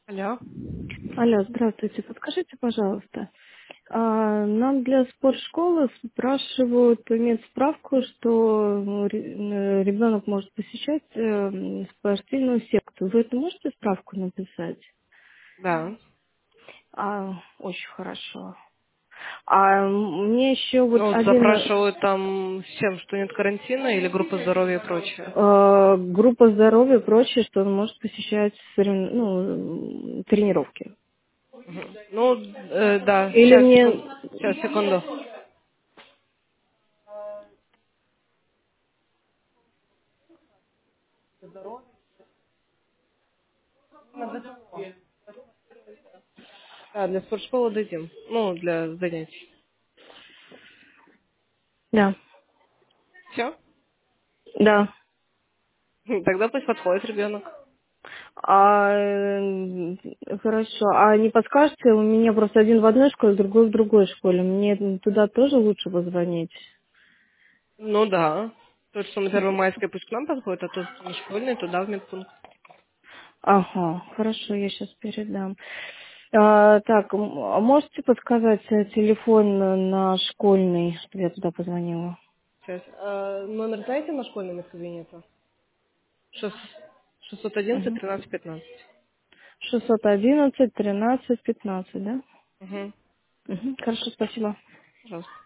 Алло. Алло, здравствуйте. Подскажите, пожалуйста, нам для спортшколы спрашивают иметь справку, что ребенок может посещать спортивную секцию. Вы это можете справку написать? Да. Очень хорошо. Мне еще вот Ну, вот один запрашивают там с чем, что нет карантина или группа здоровья и прочее. группа здоровья и прочее, что он может посещать тренировки. Мгм. Ну, да, Или сейчас, мне... секунду. Сейчас, секунду. Да, для спортшколы дадим. Ну, для занятий. Да, Все? да. Тогда пусть подходит ребенок. Хорошо. А не подскажете, у меня просто один в одной школе, другой в другой школе. Мне туда тоже лучше позвонить? Ну да. Тот, что на Первомайской, пусть к нам подходит, а тот, что на школьный, туда в медпункт. Ага, хорошо, я сейчас передам. Так, можете подсказать телефон на школьный, чтобы я туда позвонила? Сейчас. Номер знаете на школьном медкабинета? 611 Угу. 13 15. 611 13 15, да? Угу. Угу. Хорошо, спасибо. Пожалуйста.